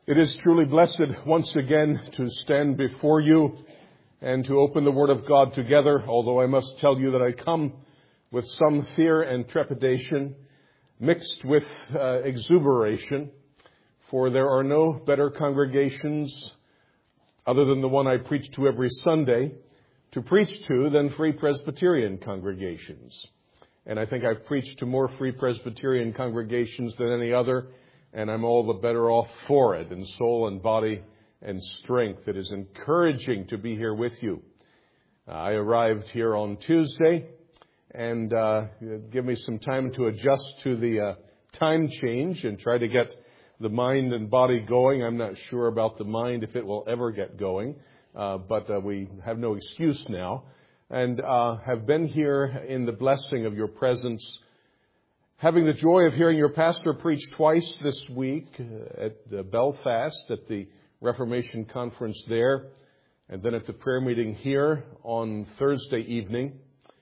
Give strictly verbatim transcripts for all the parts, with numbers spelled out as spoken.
It is truly blessed once again to stand before you and to open the Word of God together, although I must tell you that I come with some fear and trepidation mixed with uh, exuberation, for there are no better congregations other than the one I preach to every Sunday to preach to than Free Presbyterian congregations. And I think I've preached to more Free Presbyterian congregations than any other, and I'm all the better off for it in soul and body and strength. It is encouraging to be here with you. Uh, I arrived here on Tuesday, and uh, give me some time to adjust to the uh, time change and try to get the mind and body going. I'm not sure about the mind if it will ever get going, uh, but uh, we have no excuse now, and uh, have been here in the blessing of your presence, having the joy of hearing your pastor preach twice this week at uh, Belfast, at the Reformation Conference there, and then at the prayer meeting here on Thursday evening.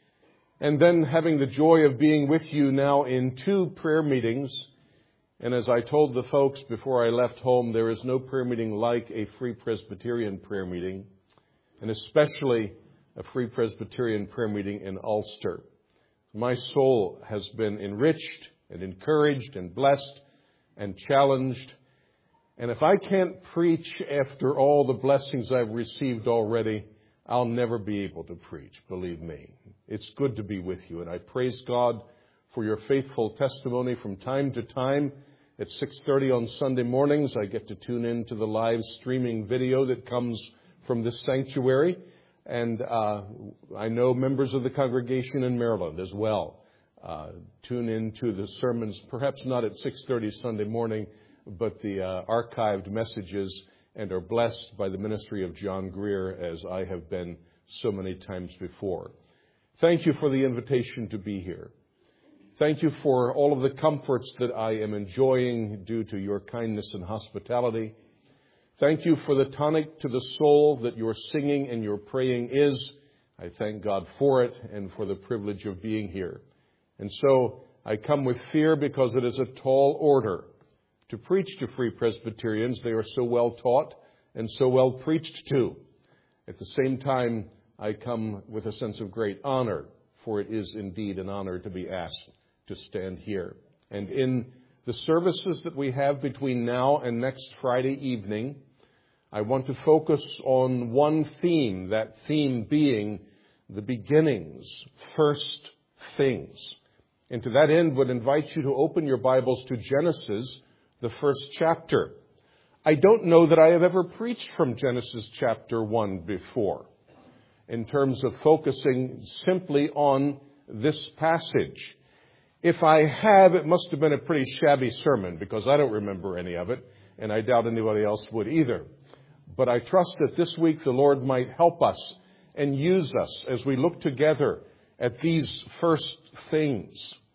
And then having the joy of being with you now in two prayer meetings. And as I told the folks before I left home, there is no prayer meeting like a Free Presbyterian prayer meeting, and especially a Free Presbyterian prayer meeting in Ulster. My soul has been enriched and encouraged and blessed and challenged. And if I can't preach after all the blessings I've received already, I'll never be able to preach, believe me. It's good to be with you, and I praise God for your faithful testimony from time to time. At six thirty on Sunday mornings, I get to tune in to the live streaming video that comes from this sanctuary. And uh, I know members of the congregation in Maryland as well uh, tune into the sermons, perhaps not at six thirty Sunday morning, but the uh, archived messages, and are blessed by the ministry of John Greer, as I have been so many times before. Thank you for the invitation to be here. Thank you for all of the comforts that I am enjoying due to your kindness and hospitality. Thank you for the tonic to the soul that your singing and your praying is. I thank God for it and for the privilege of being here. And so I come with fear because it is a tall order to preach to Free Presbyterians. They are so well taught and so well preached to. At the same time, I come with a sense of great honor, for it is indeed an honor to be asked to stand here. And in the services that we have between now and next Friday evening, I want to focus on one theme, that theme being the beginnings, first things. And to that end, would invite you to open your Bibles to Genesis, the first chapter. I don't know that I have ever preached from Genesis chapter one before, in terms of focusing simply on this passage. If I have, it must have been a pretty shabby sermon, because I don't remember any of it, and I doubt anybody else would either. But I trust that this week the Lord might help us and use us as we look together at these first things.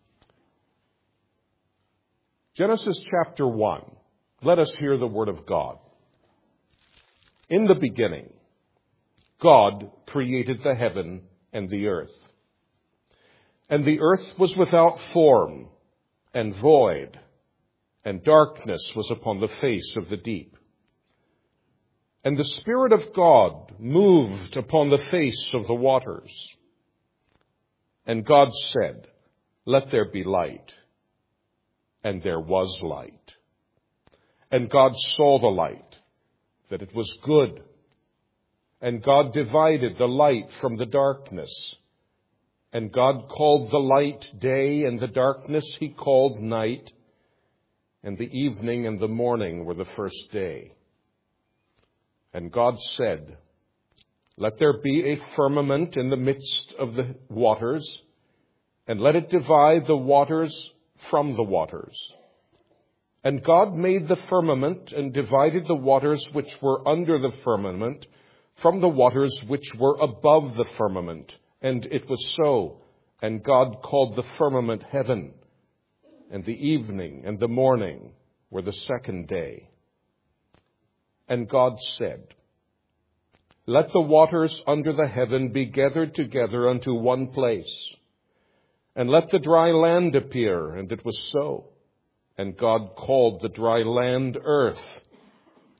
Genesis chapter one. Let us hear the word of God. In the beginning, God created the heaven and the earth. And the earth was without form and void, and darkness was upon the face of the deep. And the Spirit of God moved upon the face of the waters. And God said, "Let there be light." And there was light. And God saw the light, that it was good. And God divided the light from the darkness. And God called the light day, and the darkness he called night. And the evening and the morning were the first day. And God said, "Let there be a firmament in the midst of the waters, and let it divide the waters from the waters." And God made the firmament and divided the waters which were under the firmament from the waters which were above the firmament. And it was so. And God called the firmament heaven. And the evening and the morning were the second day. And God said, "Let the waters under the heaven be gathered together unto one place, and let the dry land appear." And it was so. And God called the dry land earth,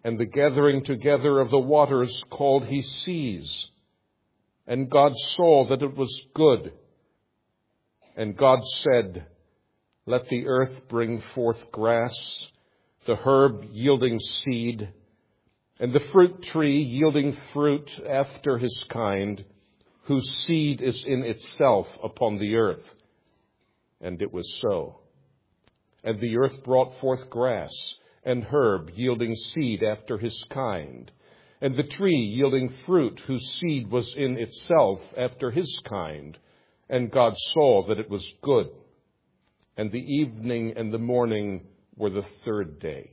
and the gathering together of the waters called he seas. And God saw that it was good. And God said, let the earth bring forth grass, the herb yielding seed, and the fruit tree yielding fruit after his kind, whose seed is in itself upon the earth. And it was so. And the earth brought forth grass, and herb yielding seed after his kind, and the tree yielding fruit whose seed was in itself after his kind. And God saw that it was good. And the evening and the morning were the third day.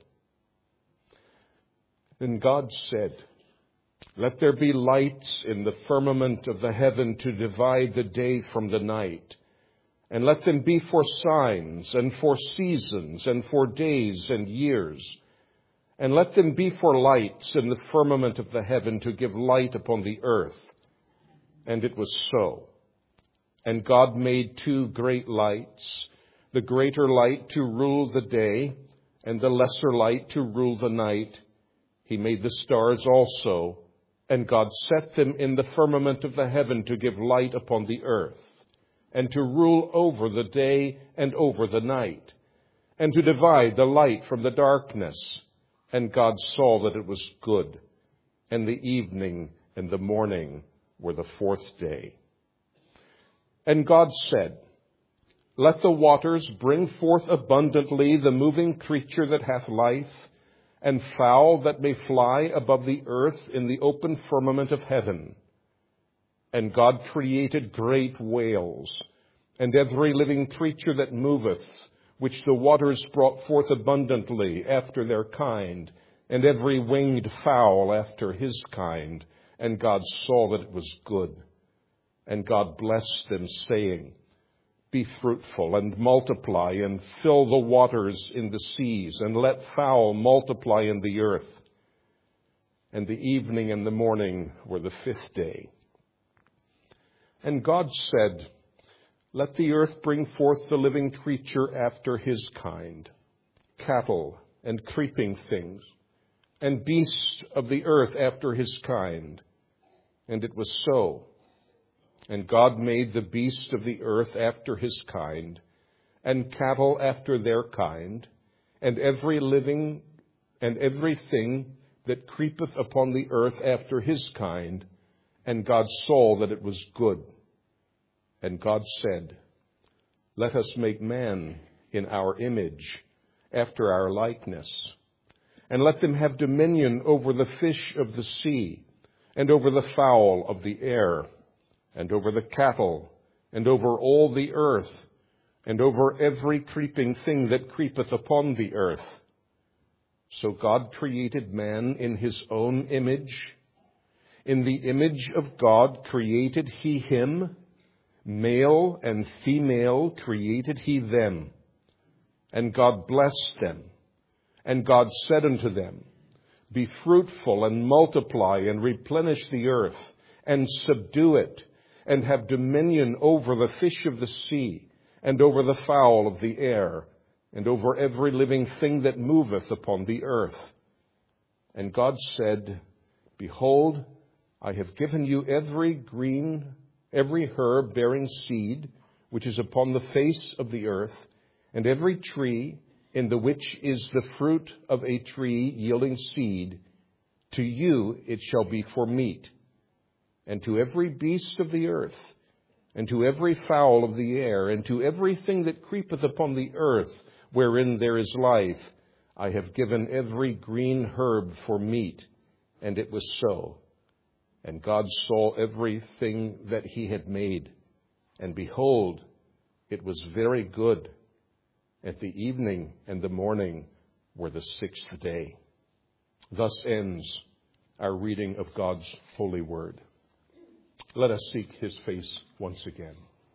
Then God said, let there be lights in the firmament of the heaven to divide the day from the night. And let them be for signs, and for seasons, and for days and years. And let them be for lights in the firmament of the heaven to give light upon the earth. And it was so. And God made two great lights, the greater light to rule the day, and the lesser light to rule the night. He made the stars also, and God set them in the firmament of the heaven to give light upon the earth, and to rule over the day and over the night, and to divide the light from the darkness. And God saw that it was good. And the evening and the morning were the fourth day. And God said, let the waters bring forth abundantly the moving creature that hath life, and fowl that may fly above the earth in the open firmament of heaven. And God created great whales, and every living creature that moveth, which the waters brought forth abundantly after their kind, and every winged fowl after his kind. And God saw that it was good. And God blessed them, saying, be fruitful, and multiply, and fill the waters in the seas, and let fowl multiply in the earth. And the evening and the morning were the fifth day. And God said, let the earth bring forth the living creature after his kind, cattle and creeping things, and beasts of the earth after his kind. And it was so. And God made the beasts of the earth after his kind, and cattle after their kind, and every living and everything that creepeth upon the earth after his kind. And God saw that it was good. And God said, let us make man in our image, after our likeness, and let them have dominion over the fish of the sea, and over the fowl of the air, and over the cattle, and over all the earth, and over every creeping thing that creepeth upon the earth. So God created man in his own image. In the image of God created he him. Male and female created he them. And God blessed them. And God said unto them, be fruitful, and multiply, and replenish the earth, and subdue it, and have dominion over the fish of the sea, and over the fowl of the air, and over every living thing that moveth upon the earth. And God said, behold, I have given you every green, every herb bearing seed, which is upon the face of the earth, and every tree in the which is the fruit of a tree yielding seed. To you it shall be for meat. And to every beast of the earth, and to every fowl of the air, and to everything that creepeth upon the earth, wherein there is life, I have given every green herb for meat. And it was so. And God saw everything that he had made, and behold, it was very good. At the evening and the morning were the sixth day. Thus ends our reading of God's holy word. Let us seek his face once again.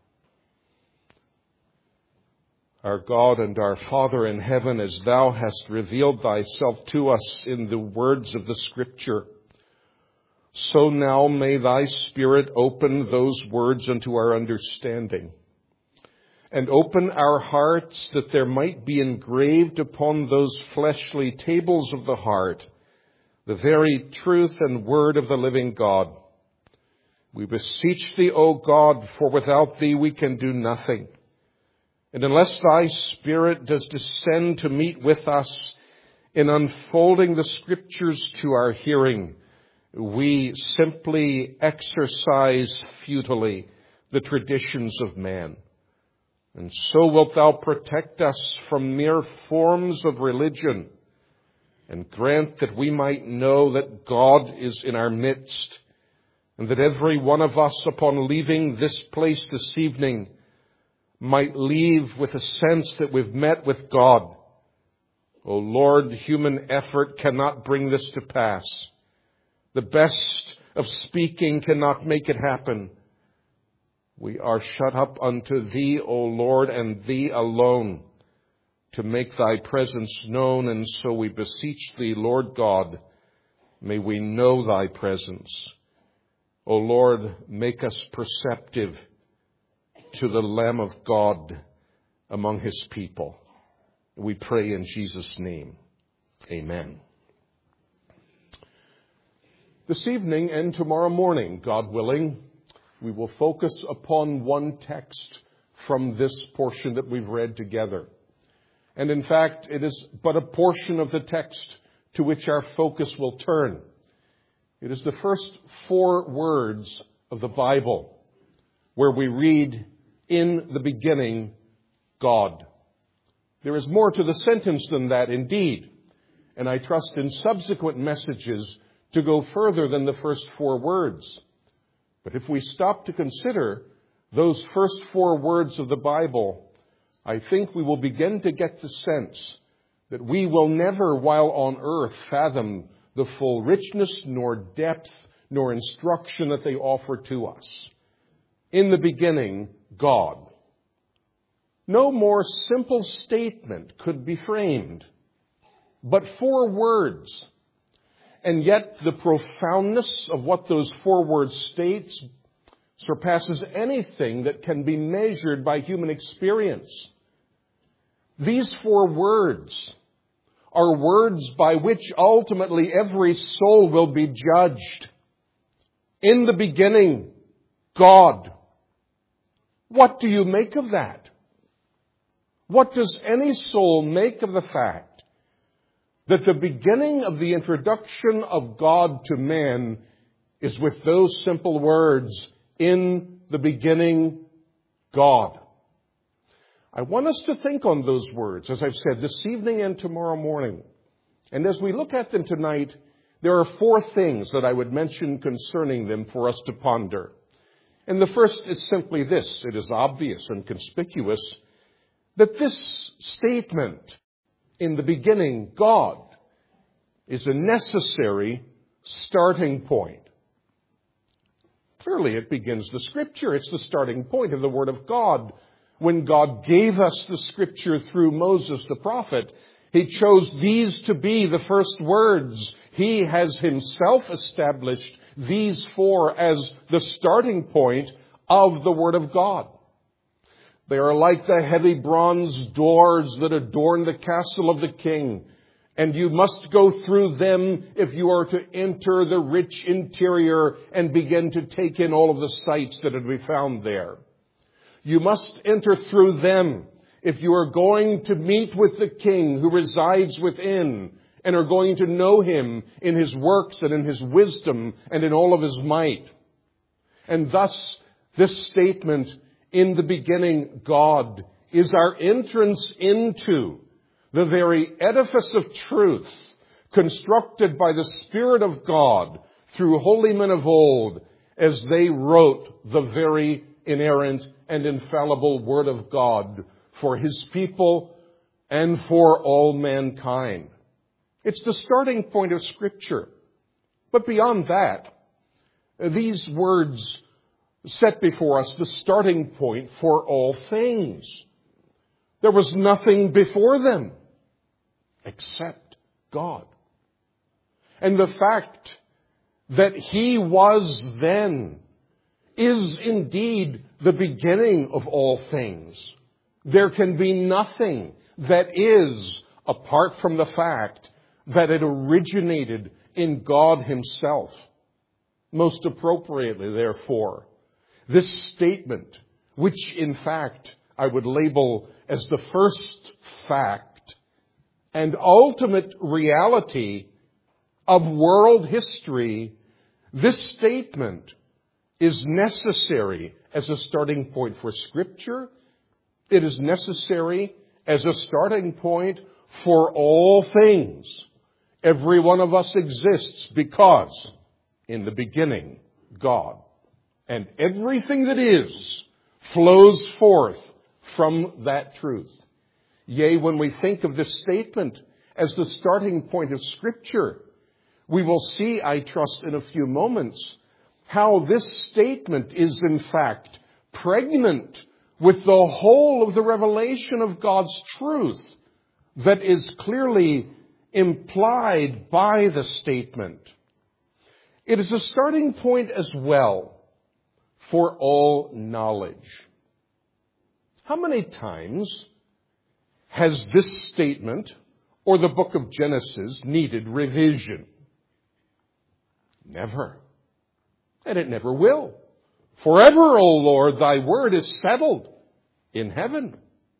Our God and our Father in heaven, as thou hast revealed thyself to us in the words of the Scripture, so now may thy Spirit open those words unto our understanding, and open our hearts that there might be engraved upon those fleshly tables of the heart the very truth and word of the living God. We beseech thee, O God, for without thee we can do nothing. And unless thy Spirit does descend to meet with us in unfolding the Scriptures to our hearing, we simply exercise futilely the traditions of man. And so wilt thou protect us from mere forms of religion, and grant that we might know that God is in our midst, and that every one of us, upon leaving this place this evening, might leave with a sense that we've met with God. O Lord, human effort cannot bring this to pass. The best of speaking cannot make it happen. We are shut up unto thee, O Lord, and thee alone, to make thy presence known. And so we beseech thee, Lord God, may we know thy presence. O Lord, make us perceptive to the Lamb of God among his people. We pray in Jesus' name. Amen. This evening and tomorrow morning, God willing, we will focus upon one text from this portion that we've read together. And in fact, it is but a portion of the text to which our focus will turn. It is the first four words of the Bible, where we read, "In the beginning, God." There is more to the sentence than that, indeed, and I trust in subsequent messages to go further than the first four words. But if we stop to consider those first four words of the Bible, I think we will begin to get the sense that we will never, while on earth, fathom the full richness, nor depth, nor instruction that they offer to us. In the beginning, God. No more simple statement could be framed, but four words. And yet the profoundness of what those four words states surpasses anything that can be measured by human experience. These four words are words by which ultimately every soul will be judged. In the beginning, God. What do you make of that? What does any soul make of the fact that the beginning of the introduction of God to man is with those simple words, "In the beginning, God"? I want us to think on those words, as I've said, this evening and tomorrow morning. And as we look at them tonight, there are four things that I would mention concerning them for us to ponder. And the first is simply this. It is obvious and conspicuous that this statement, "In the beginning, God," is a necessary starting point. Clearly, it begins the Scripture. It's the starting point of the Word of God. When God gave us the Scripture through Moses the prophet, He chose these to be the first words. He has Himself established these four as the starting point of the Word of God. They are like the heavy bronze doors that adorn the castle of the king, and you must go through them if you are to enter the rich interior and begin to take in all of the sights that are to be found there. You must enter through them if you are going to meet with the King who resides within and are going to know Him in His works and in His wisdom and in all of His might. And thus, this statement, "In the beginning, God," is our entrance into the very edifice of truth constructed by the Spirit of God through holy men of old as they wrote the very inerrant and infallible Word of God for His people and for all mankind. It's the starting point of Scripture. But beyond that, these words set before us the starting point for all things. There was nothing before them except God. And the fact that He was then is indeed the beginning of all things. There can be nothing that is apart from the fact that it originated in God himself. Most appropriately, therefore, this statement, which in fact I would label as the first fact and ultimate reality of world history, this statement is necessary as a starting point for Scripture. It is necessary as a starting point for all things. Every one of us exists because, in the beginning, God. And everything that is flows forth from that truth. Yea, when we think of this statement as the starting point of Scripture, we will see, I trust, in a few moments, how this statement is in fact pregnant with the whole of the revelation of God's truth that is clearly implied by the statement. It is a starting point as well for all knowledge. How many times has this statement or the book of Genesis needed revision? Never. And it never will. Forever, O Lord, thy word is settled in heaven.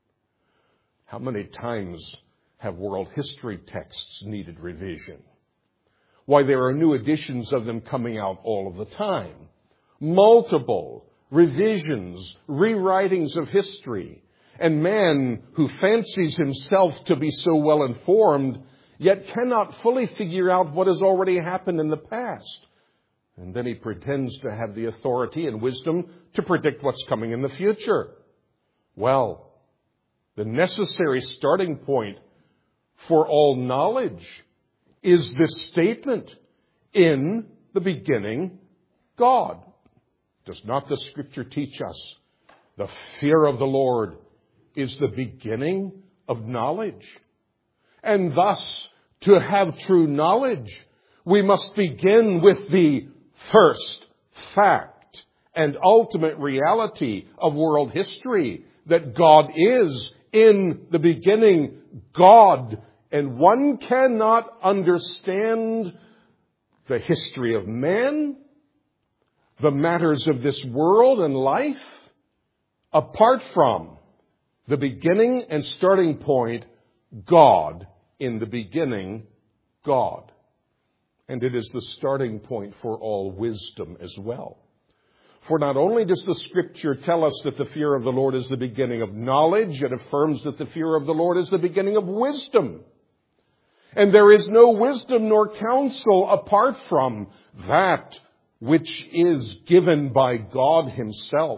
How many times have world history texts needed revision? Why, there are new editions of them coming out all of the time. Multiple revisions, rewritings of history. And man who fancies himself to be so well informed, yet cannot fully figure out what has already happened in the past. And then he pretends to have the authority and wisdom to predict what's coming in the future. Well, the necessary starting point for all knowledge is this statement, in the beginning, God. Does not the Scripture teach us the fear of the Lord is the beginning of knowledge? And thus, to have true knowledge, we must begin with the first fact and ultimate reality of world history, that God is, in the beginning, God. And one cannot understand the history of man, the matters of this world and life, apart from the beginning and starting point, God. In the beginning, God. And it is the starting point for all wisdom as well. For not only does the Scripture tell us that the fear of the Lord is the beginning of knowledge, it affirms that the fear of the Lord is the beginning of wisdom. And there is no wisdom nor counsel apart from that which is given by God himself.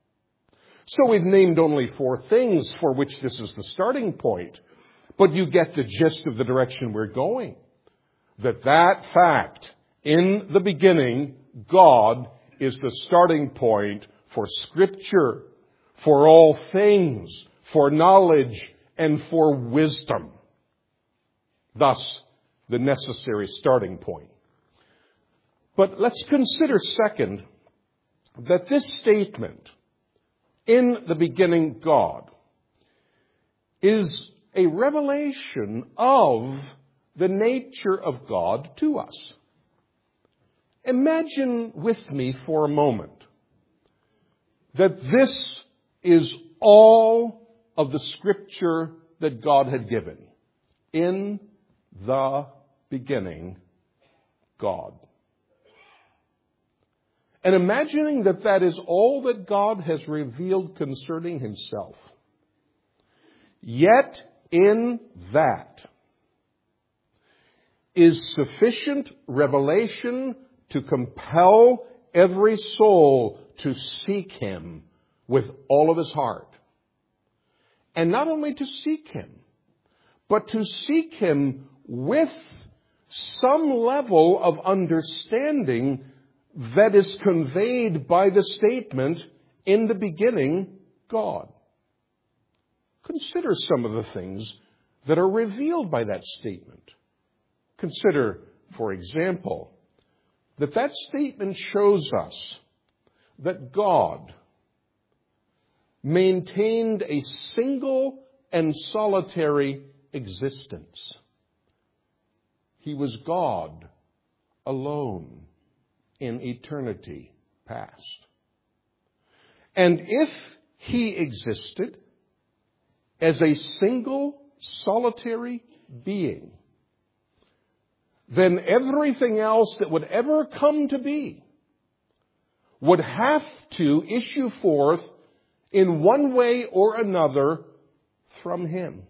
So we've named only four things for which this is the starting point. But you get the gist of the direction we're going. That that fact, in the beginning, God, is the starting point for Scripture, for all things, for knowledge, and for wisdom. Thus, the necessary starting point. But let's consider, second, that this statement, in the beginning God, is a revelation of the nature of God to us. Imagine with me for a moment that this is all of the Scripture that God had given. In the beginning, God. And imagining that that is all that God has revealed concerning himself. Yet in that is sufficient revelation to compel every soul to seek him with all of his heart. And not only to seek him, but to seek him with some level of understanding that is conveyed by the statement, in the beginning, God. Consider some of the things that are revealed by that statement. Consider, for example, that that statement shows us that God maintained a single and solitary existence. He was God alone in eternity past. And if he existed as a single, solitary being, then everything else that would ever come to be would have to issue forth in one way or another from him.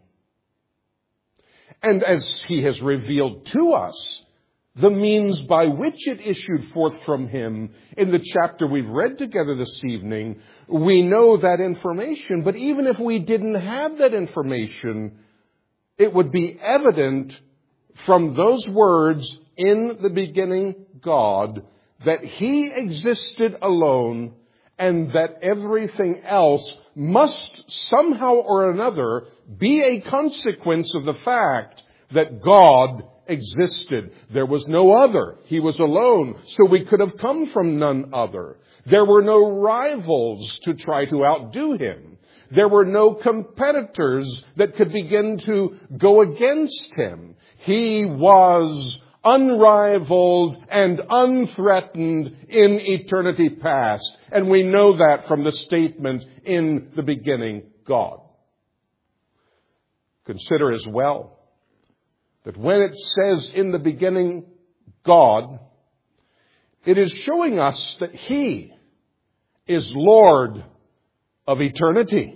And as he has revealed to us the means by which it issued forth from him in the chapter we've read together this evening, we know that information. But even if we didn't have that information, it would be evident from those words, in the beginning God, that he existed alone and that everything else must somehow or another be a consequence of the fact that God existed. There was no other. He was alone, so we could have come from none other. There were no rivals to try to outdo him. There were no competitors that could begin to go against him. He was unrivaled and unthreatened in eternity past. And we know that from the statement, in the beginning, God. Consider as well that when it says in the beginning, God, it is showing us that he is Lord of eternity.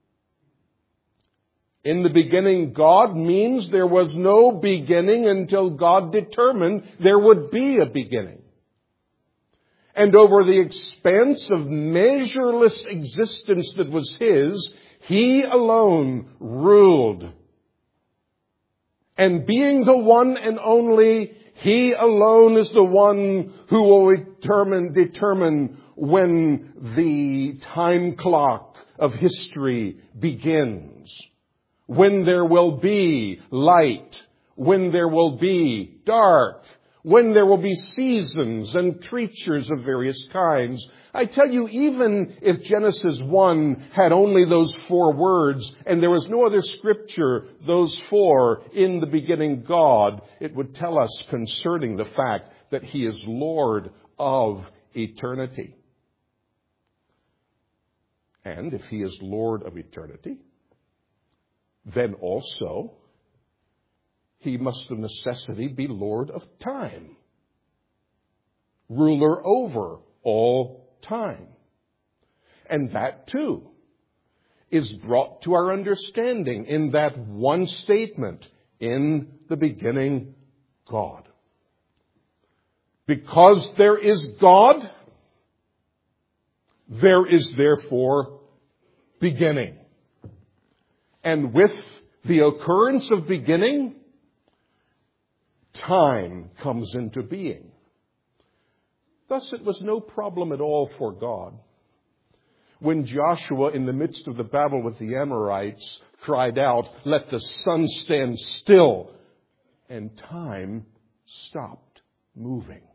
In the beginning, God means there was no beginning until God determined there would be a beginning. And over the expanse of measureless existence that was his, he alone ruled. And being the one and only, he alone is the one who will determine, determine when the time clock of history begins. When there will be light, when there will be dark, when there will be seasons and creatures of various kinds. I tell you, even if Genesis one had only those four words and there was no other scripture, those four, in the beginning God, it would tell us concerning the fact that he is Lord of eternity. And if he is Lord of eternity, then also he must of necessity be Lord of time, ruler over all time. And that too is brought to our understanding in that one statement, in the beginning God. Because there is God, there is therefore beginning. And with the occurrence of beginning, time comes into being. Thus, it was no problem at all for God when Joshua, in the midst of the battle with the Amorites, cried out, "Let the sun stand still," and time stopped moving.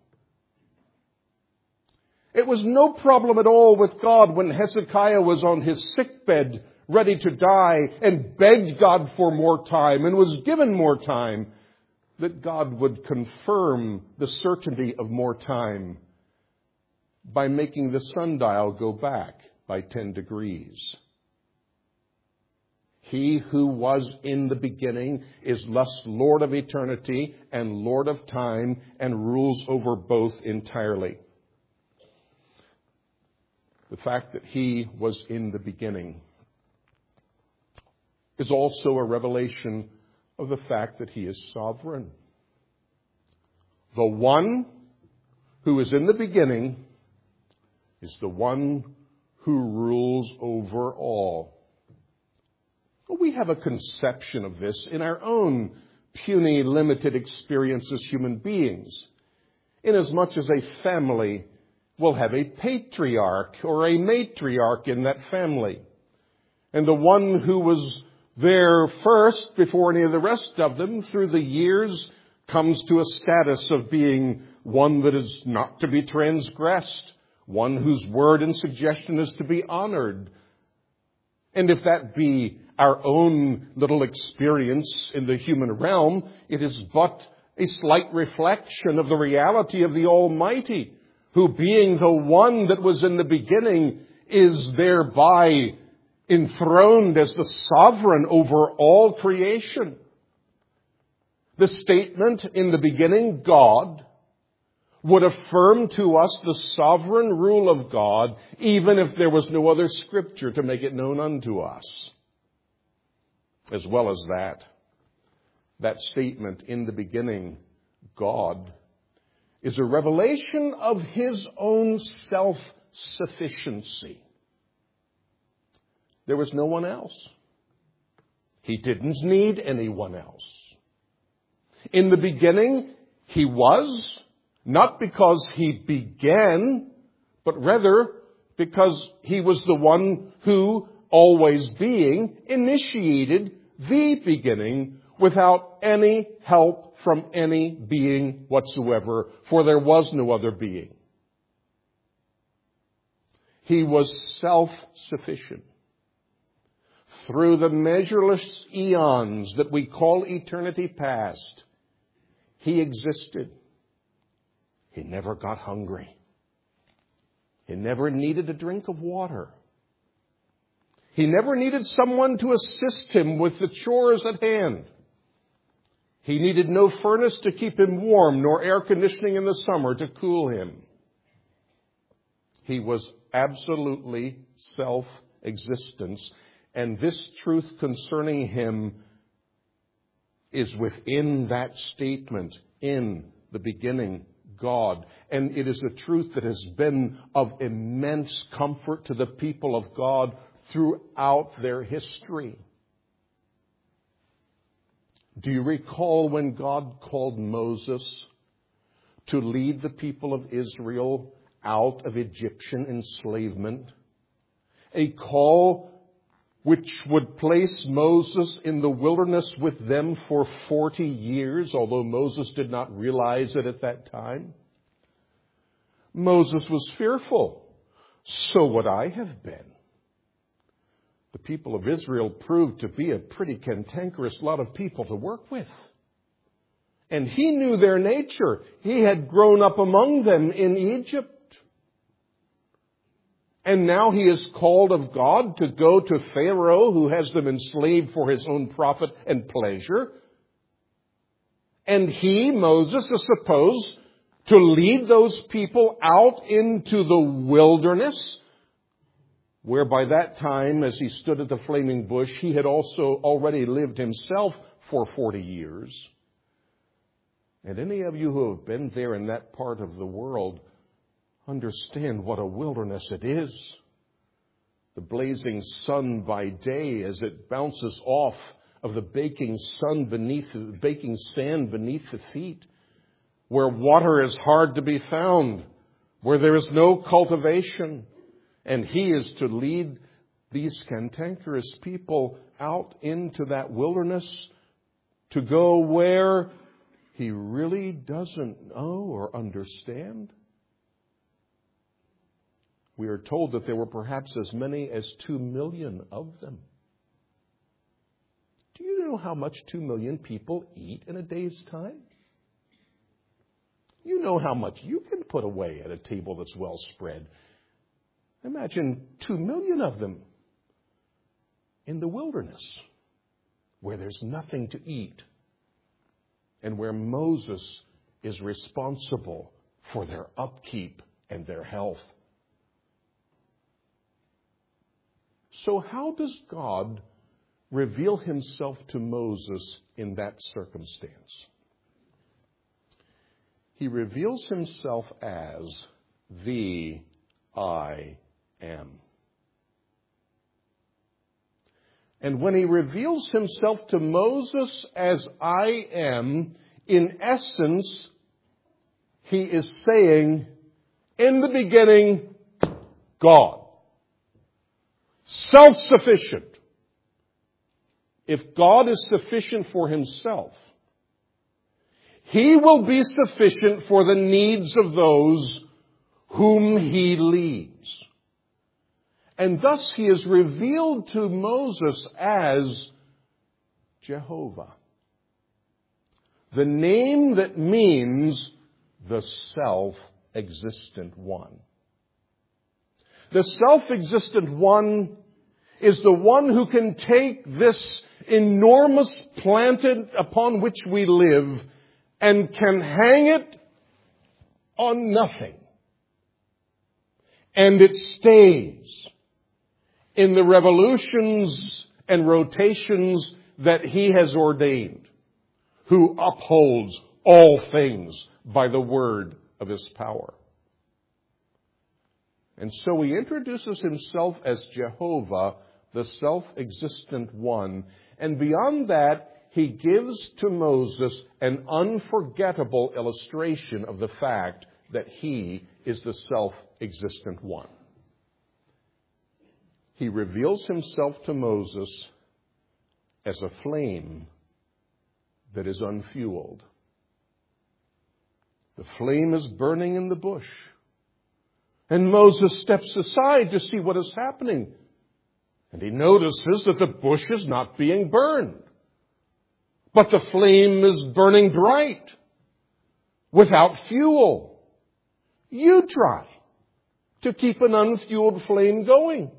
It was no problem at all with God when Hezekiah was on his sickbed, ready to die, and begged God for more time and was given more time, that God would confirm the certainty of more time by making the sundial go back by ten degrees. He who was in the beginning is thus Lord of eternity and Lord of time and rules over both entirely. The fact that he was in the beginning is also a revelation of the fact that he is sovereign. The one who is in the beginning is the one who rules over all. We have a conception of this in our own puny, limited experience as human beings, inasmuch as a family will have a patriarch or a matriarch in that family. And the one who was there first, before any of the rest of them, through the years, comes to a status of being one that is not to be transgressed, one whose word and suggestion is to be honored. And if that be our own little experience in the human realm, it is but a slight reflection of the reality of the Almighty, who being the one that was in the beginning is thereby enthroned as the sovereign over all creation. The statement, in the beginning, God, would affirm to us the sovereign rule of God, even if there was no other scripture to make it known unto us. As well as that, that statement, in the beginning, God, is a revelation of His own self-sufficiency. There was no one else. He didn't need anyone else. In the beginning, He was, not because He began, but rather because He was the one who, always being, initiated the beginning without any help from any being whatsoever, for there was no other being. He was self-sufficient. Through the measureless eons that we call eternity past, He existed. He never got hungry. He never needed a drink of water. He never needed someone to assist Him with the chores at hand. He needed no furnace to keep Him warm, nor air conditioning in the summer to cool Him. He was absolutely self-existence. And this truth concerning Him is within that statement, in the beginning, God. And it is a truth that has been of immense comfort to the people of God throughout their history. Do you recall when God called Moses to lead the people of Israel out of Egyptian enslavement? A call which would place Moses in the wilderness with them for forty years, although Moses did not realize it at that time. Moses was fearful. So would I have been. The people of Israel proved to be a pretty cantankerous lot of people to work with. And he knew their nature. He had grown up among them in Egypt. And now he is called of God to go to Pharaoh, who has them enslaved for his own profit and pleasure. And he, Moses, is supposed to lead those people out into the wilderness, where by that time, as he stood at the flaming bush, he had also already lived himself for forty years. And any of you who have been there in that part of the world understand what a wilderness it is. The blazing sun by day as it bounces off of the baking sun beneath, baking sand beneath the feet, where water is hard to be found, where there is no cultivation. And he is to lead these cantankerous people out into that wilderness to go where he really doesn't know or understand. We are told that there were perhaps as many as two million of them. Do you know how much two million people eat in a day's time? You know how much you can put away at a table that's well spread. Imagine two million of them in the wilderness where there's nothing to eat and where Moses is responsible for their upkeep and their health. So how does God reveal Himself to Moses in that circumstance? He reveals Himself as the I am. And when He reveals Himself to Moses as I am, in essence, He is saying, in the beginning, God. Self-sufficient. If God is sufficient for Himself, He will be sufficient for the needs of those whom He leads. And thus He is revealed to Moses as Jehovah. the name that means the self-existent one. The self-existent one is the one who can take this enormous planet upon which we live and can hang it on nothing. And it stays in the revolutions and rotations that He has ordained, who upholds all things by the word of His power. And so He introduces Himself as Jehovah, the self-existent one. And beyond that, He gives to Moses an unforgettable illustration of the fact that He is the self-existent one. He reveals Himself to Moses as a flame that is unfueled. The flame is burning in the bush. And Moses steps aside to see what is happening. And he notices that the bush is not being burned. But the flame is burning bright, without fuel. You try to keep an unfueled flame going.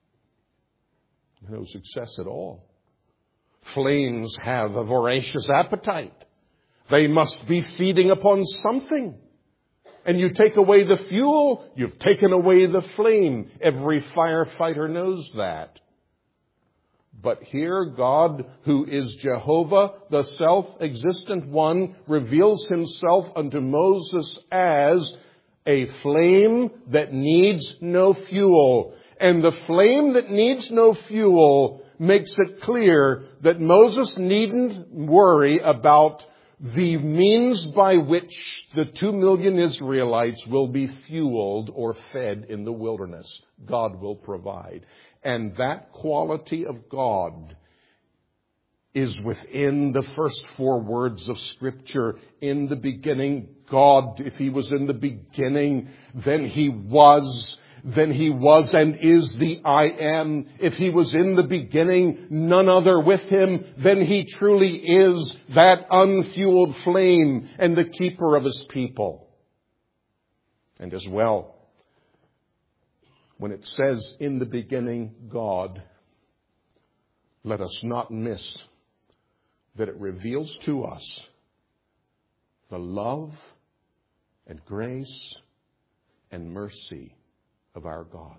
No success at all. Flames have a voracious appetite. They must be feeding upon something. And you take away the fuel, you've taken away the flame. Every firefighter knows that. But here God, who is Jehovah, the self-existent one, reveals Himself unto Moses as a flame that needs no fuel. And the flame that needs no fuel makes it clear that Moses needn't worry about the means by which the two million Israelites will be fueled or fed in the wilderness. God will provide. And that quality of God is within the first four words of Scripture. In the beginning, God. If He was in the beginning, then He was. Then He was and is the I Am. If He was in the beginning, none other with Him, then He truly is that unfueled flame and the keeper of His people. And as well, when it says in the beginning God, let us not miss that it reveals to us the love and grace and mercy of our God.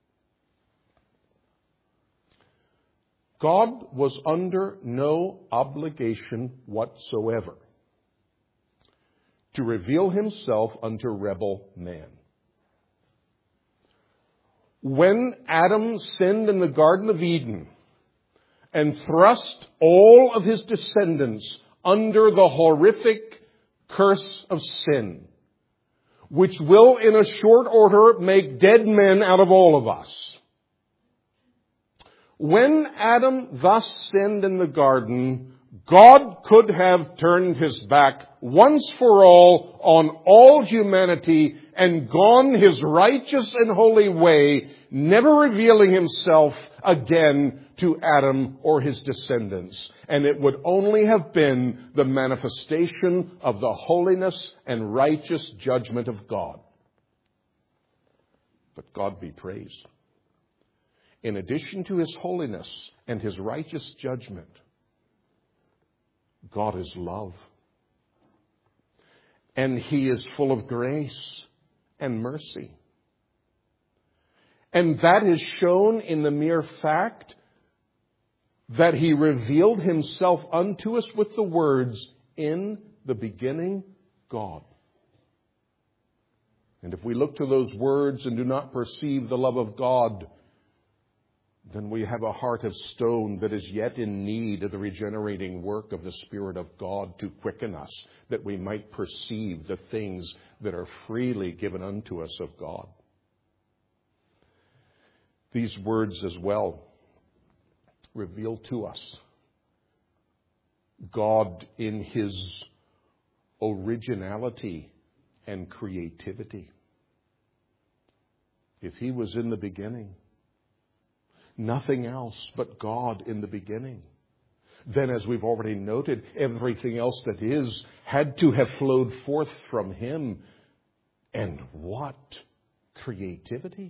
God was under no obligation whatsoever to reveal Himself unto rebel man. When Adam sinned in the Garden of Eden and thrust all of his descendants under the horrific curse of sin, which will in a short order make dead men out of all of us. When Adam thus sinned in the garden, God could have turned His back once for all on all humanity and gone His righteous and holy way, never revealing Himself again to Adam or his descendants. And it would only have been the manifestation of the holiness and righteous judgment of God. But God be praised. In addition to His holiness and His righteous judgment, God is love. And He is full of grace and mercy. And that is shown in the mere fact that He revealed Himself unto us with the words, in the beginning, God. And if we look to those words and do not perceive the love of God, then we have a heart of stone that is yet in need of the regenerating work of the Spirit of God to quicken us, that we might perceive the things that are freely given unto us of God. These words as well reveal to us God in His originality and creativity. If He was in the beginning, nothing else but God in the beginning. then as we've already noted, everything else that is had to have flowed forth from him. And what creativity!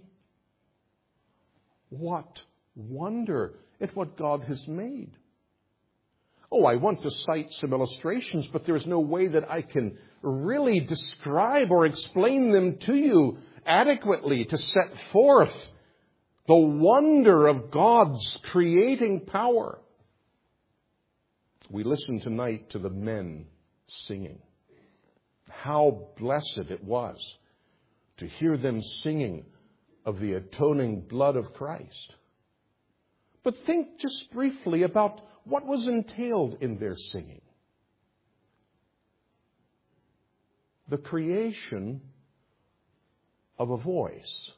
What wonder at what God has made. Oh, I want to cite some illustrations, but there's no way that I can really describe or explain them to you adequately to set forth the wonder of God's creating power. We listen tonight to the men singing. How blessed it was to hear them singing of the atoning blood of Christ. But think just briefly about what was entailed in their singing. The creation of a voice.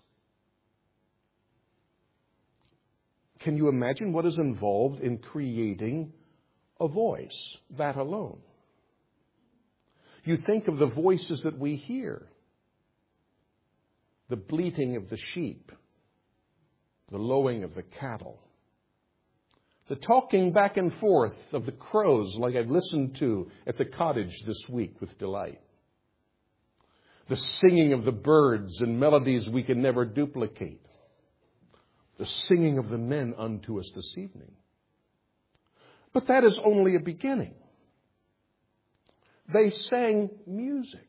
Can you imagine what is involved in creating a voice? That alone. You think of the voices that we hear. The bleating of the sheep. The lowing of the cattle. The talking back and forth of the crows like I've listened to at the cottage this week with delight. The singing of the birds and melodies we can never duplicate. The singing of the men unto us this evening. But that is only a beginning. They sang music.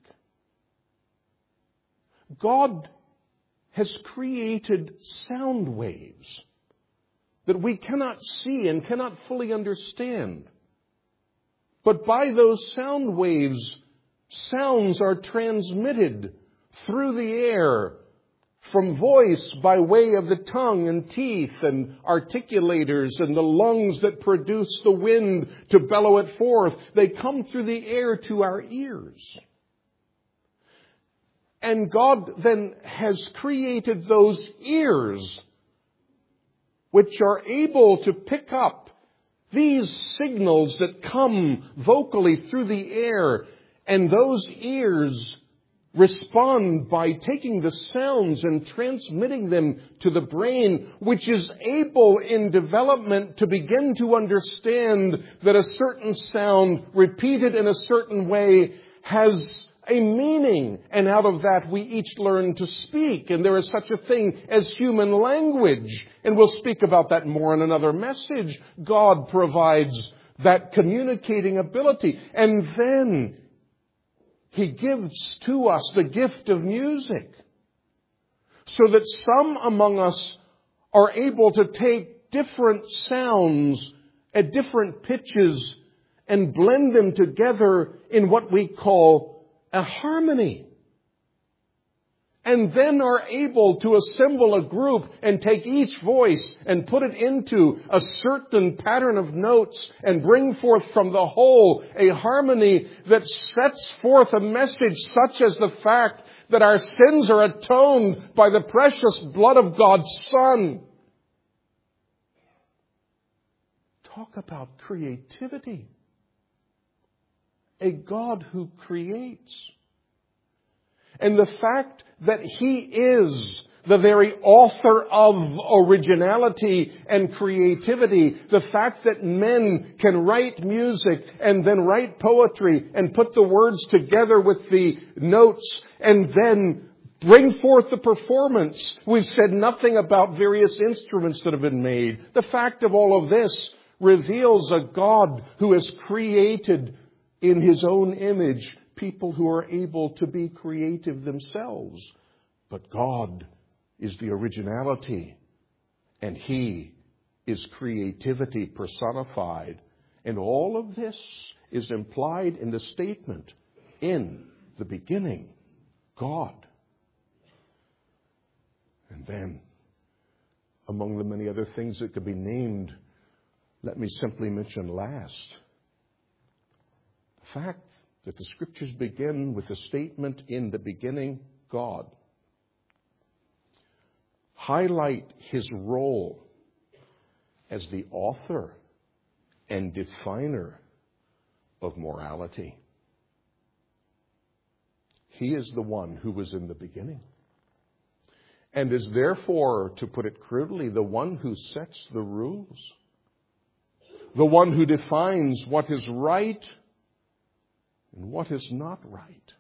God has created sound waves that we cannot see and cannot fully understand. But by those sound waves, sounds are transmitted through the air from voice by way of the tongue and teeth and articulators and the lungs that produce the wind to bellow it forth. They come through the air to our ears. And God then has created those ears which are able to pick up these signals that come vocally through the air. And those ears respond by taking the sounds and transmitting them to the brain, which is able in development to begin to understand that a certain sound repeated in a certain way has a meaning. And out of that we each learn to speak. And there is such a thing as human language. And we'll speak about that more in another message. God provides that communicating ability. And then He gives to us the gift of music so that some among us are able to take different sounds at different pitches and blend them together in what we call a harmony. And then are able to assemble a group and take each voice and put it into a certain pattern of notes and bring forth from the whole a harmony that sets forth a message such as the fact that our sins are atoned by the precious blood of God's Son. Talk about creativity. A God who creates. And the fact that He is the very author of originality and creativity, the fact that men can write music and then write poetry and put the words together with the notes and then bring forth the performance. We've said nothing about various instruments that have been made. The fact of all of this reveals a God who has created in His own image people who are able to be creative themselves. But God is the originality, and He is creativity personified. And all of this is implied in the statement, in the beginning, God. And then, among the many other things that could be named, let me simply mention last, the fact that the Scriptures begin with the statement, in the beginning, God. Highlight His role as the author and definer of morality. He is the one who was in the beginning, and is therefore, to put it crudely, the one who sets the rules. the one who defines what is right and what is not right.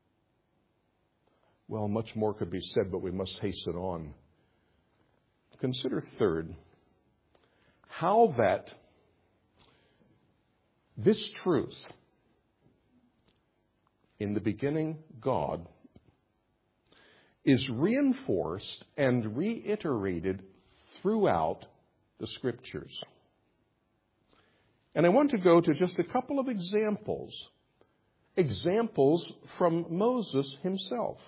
Well, much more could be said, but we must hasten on. Consider third, how that this truth, in the beginning, God, is reinforced and reiterated throughout the Scriptures. And I want to go to just a couple of examples, examples from Moses himself.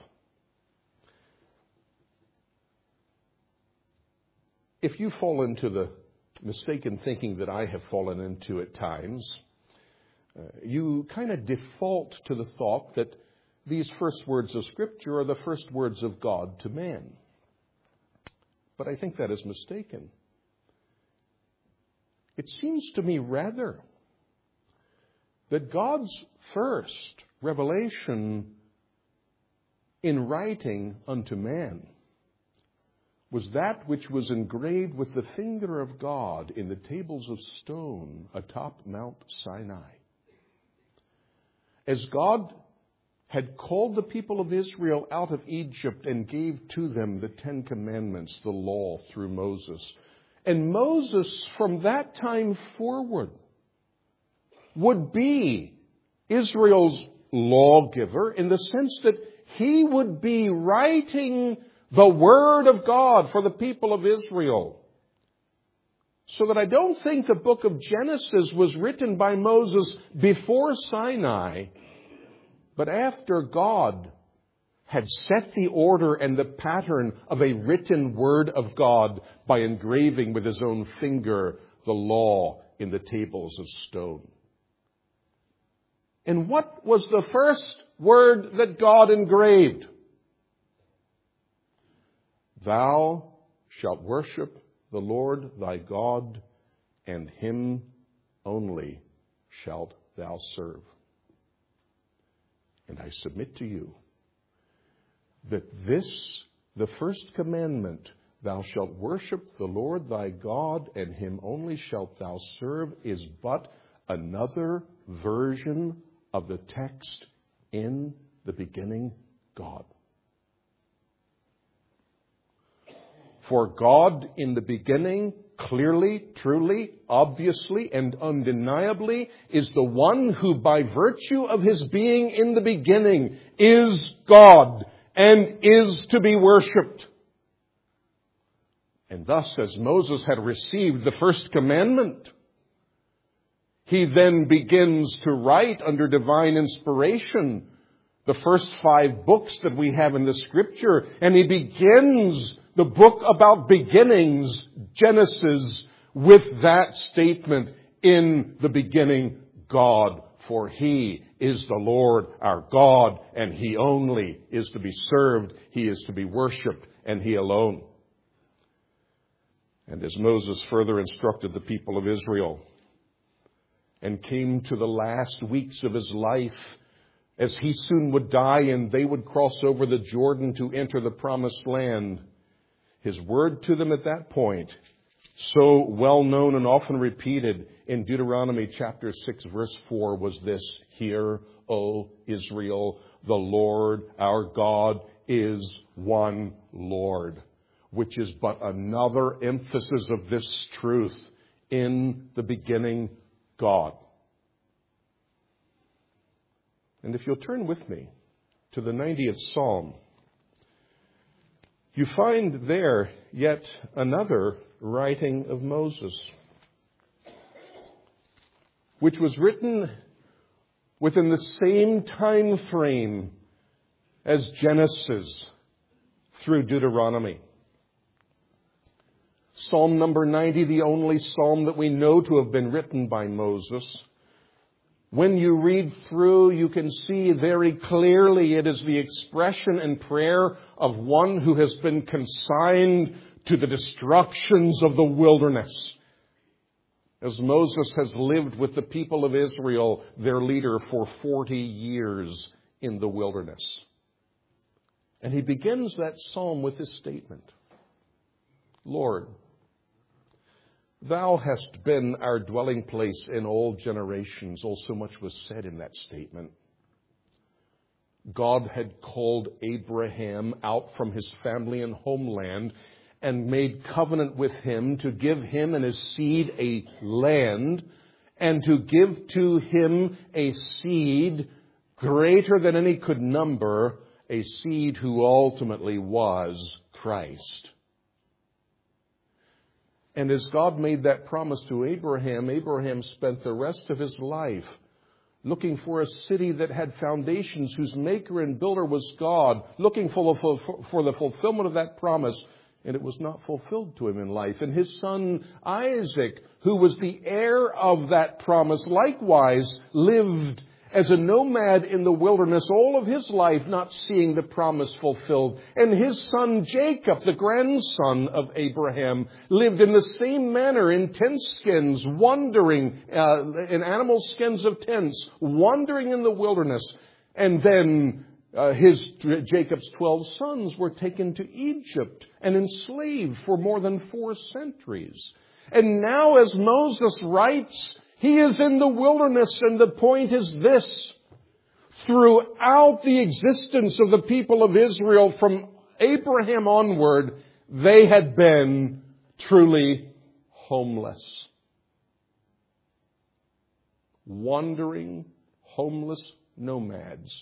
If you fall into the mistaken thinking that I have fallen into at times, uh, you kind of default to the thought that these first words of Scripture are the first words of God to man. But I think that is mistaken. It seems to me rather that God's first revelation in writing unto man was that which was engraved with the finger of God in the tables of stone atop Mount Sinai. As God had called the people of Israel out of Egypt and gave to them the Ten Commandments, the law, through Moses. And Moses, from that time forward, would be Israel's lawgiver in the sense that he would be writing the Word of God for the people of Israel. So that I don't think the book of Genesis was written by Moses before Sinai, but after God had set the order and the pattern of a written Word of God by engraving with his own finger the law in the tables of stone. And what was the first word that God engraved? Thou shalt worship the Lord thy God, and him only shalt thou serve. And I submit to you that this, the first commandment, thou shalt worship the Lord thy God, and him only shalt thou serve, is but another version of the text, in the beginning, God. For God in the beginning, clearly, truly, obviously, and undeniably, is the one who by virtue of his being in the beginning is God and is to be worshipped. And thus, as Moses had received the first commandment, he then begins to write under divine inspiration the first five books that we have in the Scripture. And he begins the book about beginnings, Genesis, with that statement, in the beginning, God. For he is the Lord our God, and he only is to be served, he is to be worshipped, and he alone. And as Moses further instructed the people of Israel and came to the last weeks of his life, as he soon would die and they would cross over the Jordan to enter the promised land, his word to them at that point, so well known and often repeated in Deuteronomy chapter six, verse four, was this: Hear, O Israel, the Lord our God is one Lord, which is but another emphasis of this truth: in the beginning, God. And if you'll turn with me to the ninetieth Psalm, you find there yet another writing of Moses, which was written within the same time frame as Genesis through Deuteronomy. Psalm number ninety, the only psalm that we know to have been written by Moses. When you read through, you can see very clearly it is the expression and prayer of one who has been consigned to the destructions of the wilderness, as Moses has lived with the people of Israel, their leader, for forty years in the wilderness. And he begins that psalm with this statement: Lord, Thou hast been our dwelling place in all generations. Oh, so much was said in that statement. God had called Abraham out from his family and homeland and made covenant with him to give him and his seed a land and to give to him a seed greater than any could number, a seed who ultimately was Christ. And as God made that promise to Abraham, Abraham spent the rest of his life looking for a city that had foundations, whose maker and builder was God, looking for the fulfillment of that promise. And it was not fulfilled to him in life. And his son Isaac, who was the heir of that promise, likewise lived as a nomad in the wilderness all of his life, not seeing the promise fulfilled. And his son Jacob, the grandson of Abraham, lived in the same manner in tent skins, wandering, uh, in animal skins of tents, wandering in the wilderness. And then uh, his Jacob's twelve sons were taken to Egypt and enslaved for more than four centuries. And now, as Moses writes, he is in the wilderness, and the point is this. Throughout the existence of the people of Israel, from Abraham onward, they had been truly homeless. Wandering, homeless nomads.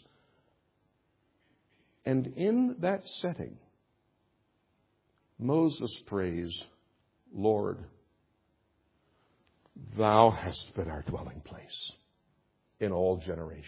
And in that setting, Moses prays, Lord, Thou hast been our dwelling place in all generations.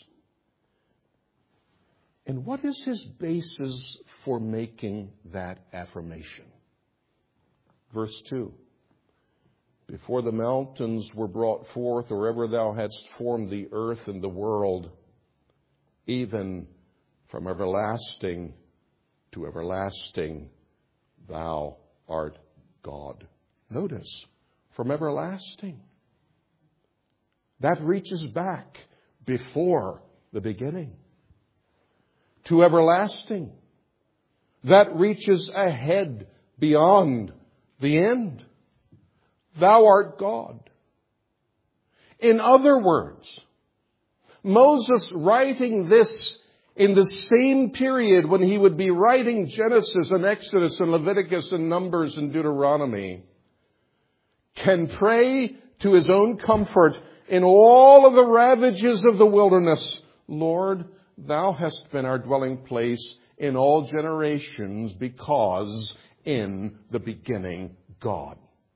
And what is his basis for making that affirmation? Verse two. Before the mountains were brought forth, or ever thou hadst formed the earth and the world, even from everlasting to everlasting, thou art God. Notice, from everlasting. That reaches back before the beginning. To everlasting. That reaches ahead beyond the end. Thou art God. In other words, Moses writing this in the same period when he would be writing Genesis and Exodus and Leviticus and Numbers and Deuteronomy, can pray to his own comfort in all of the ravages of the wilderness, Lord, Thou hast been our dwelling place in all generations, because in the beginning God.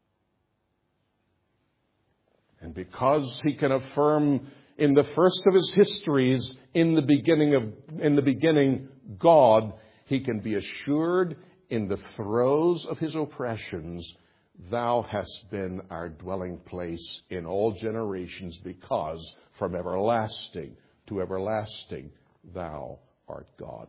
And because he can affirm in the first of his histories, in the beginning of in the beginning God, he can be assured in the throes of his oppressions, Thou hast been our dwelling place in all generations, because from everlasting to everlasting Thou art God.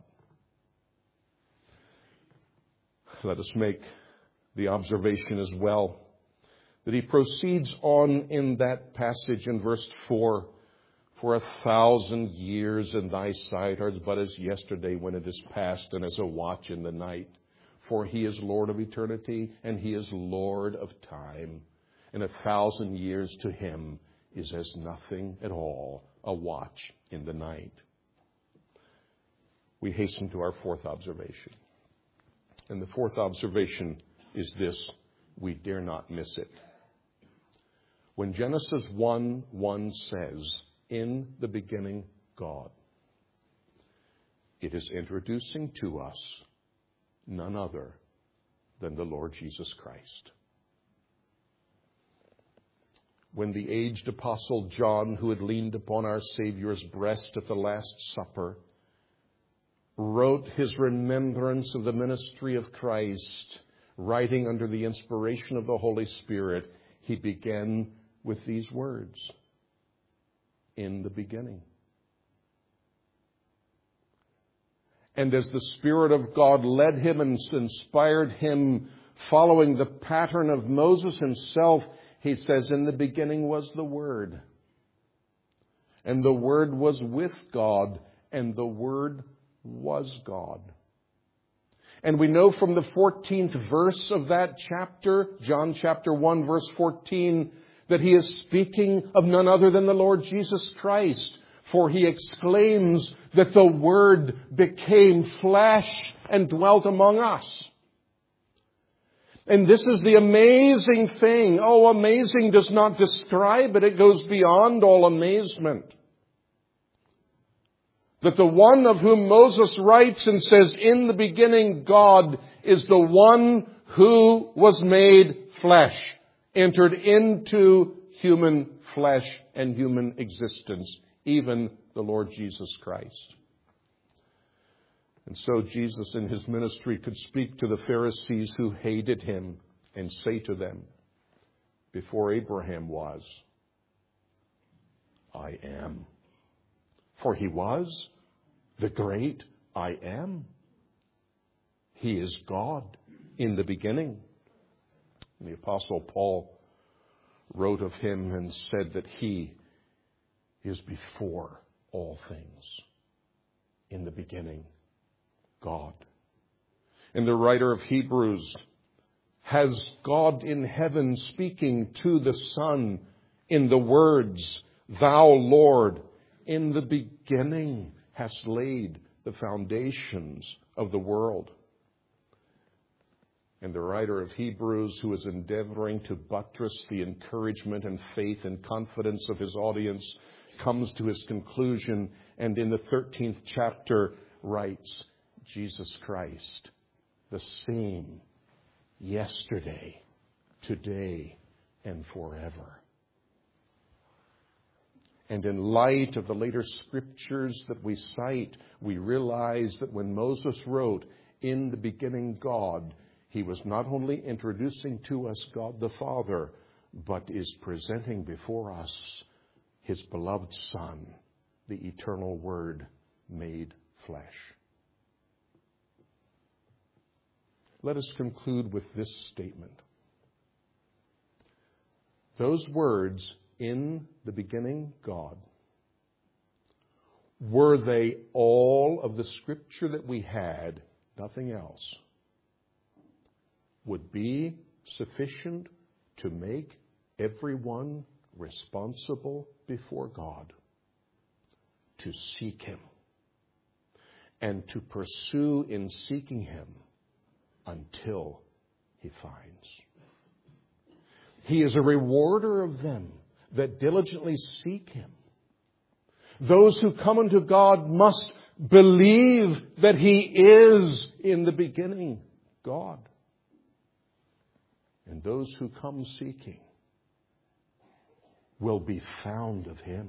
Let us make the observation as well that he proceeds on in that passage in verse four. For a thousand years in thy sight are but as yesterday when it is past, and as a watch in the night. For he is Lord of eternity, and he is Lord of time. And a thousand years to him is as nothing at all, a watch in the night. We hasten to our fourth observation. And the fourth observation is this: we dare not miss it. When Genesis one one says, in the beginning God, it is introducing to us none other than the Lord Jesus Christ. When the aged apostle John, who had leaned upon our Savior's breast at the Last Supper, wrote his remembrance of the ministry of Christ, writing under the inspiration of the Holy Spirit, he began with these words: in the beginning. And as the Spirit of God led him and inspired him, following the pattern of Moses himself, he says, in the beginning was the Word. And the Word was with God, and the Word was God. And we know from the fourteenth verse of that chapter, John chapter one, verse fourteen, that he is speaking of none other than the Lord Jesus Christ. For he exclaims that the Word became flesh and dwelt among us. And this is the amazing thing. Oh, amazing does not describe it. It goes beyond all amazement. That the one of whom Moses writes and says, in the beginning God, is the one who was made flesh, entered into human flesh and human existence, even the Lord Jesus Christ. And so Jesus in his ministry could speak to the Pharisees who hated him and say to them, before Abraham was, I am. For he was the great I am. He is God in the beginning. And the Apostle Paul wrote of him and said that he is before all things. In the beginning, God. And the writer of Hebrews has God in heaven speaking to the Son in the words, Thou, Lord, in the beginning hast laid the foundations of the world. And the writer of Hebrews, who is endeavoring to buttress the encouragement and faith and confidence of his audience, comes to his conclusion and in the thirteenth chapter writes, Jesus Christ, the same yesterday, today, and forever. And in light of the later scriptures that we cite, we realize that when Moses wrote, in the beginning God, he was not only introducing to us God the Father, but is presenting before us his beloved Son, the eternal Word made flesh. Let us conclude with this statement. Those words, in the beginning God, were they all of the Scripture that we had, nothing else, would be sufficient to make everyone responsible before God to seek Him and to pursue in seeking Him until He finds. He is a rewarder of them that diligently seek Him. Those who come unto God must believe that He is in the beginning God. And those who come seeking will be found of Him.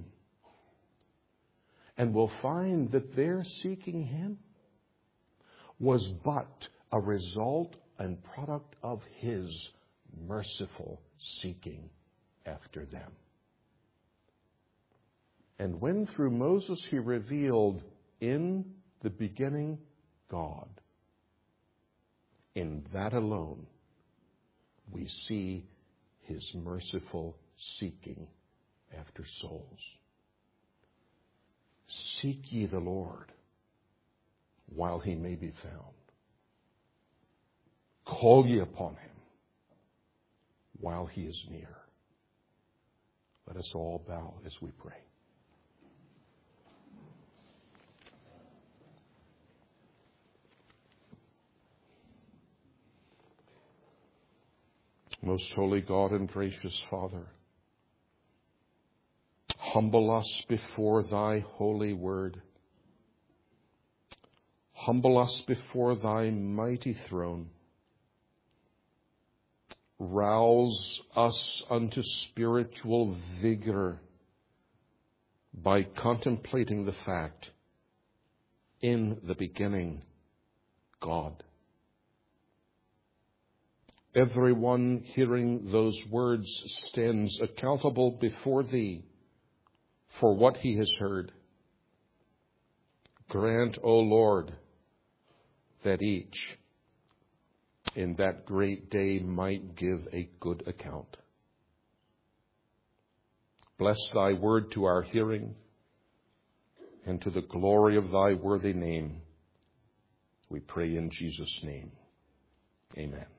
And will find that their seeking Him was but a result and product of His merciful seeking after them. And when through Moses He revealed in the beginning God, in that alone we see His merciful seeking after souls. Seek ye the Lord while He may be found. Call ye upon Him while He is near. Let us all bow as we pray. Most holy God and gracious Father, humble us before Thy holy word. Humble us before Thy mighty throne. Rouse us unto spiritual vigor by contemplating the fact, in the beginning, God. Everyone hearing those words stands accountable before Thee for what he has heard. Grant, O Lord, that each in that great day might give a good account. Bless Thy word to our hearing and to the glory of Thy worthy name. We pray in Jesus' name. Amen.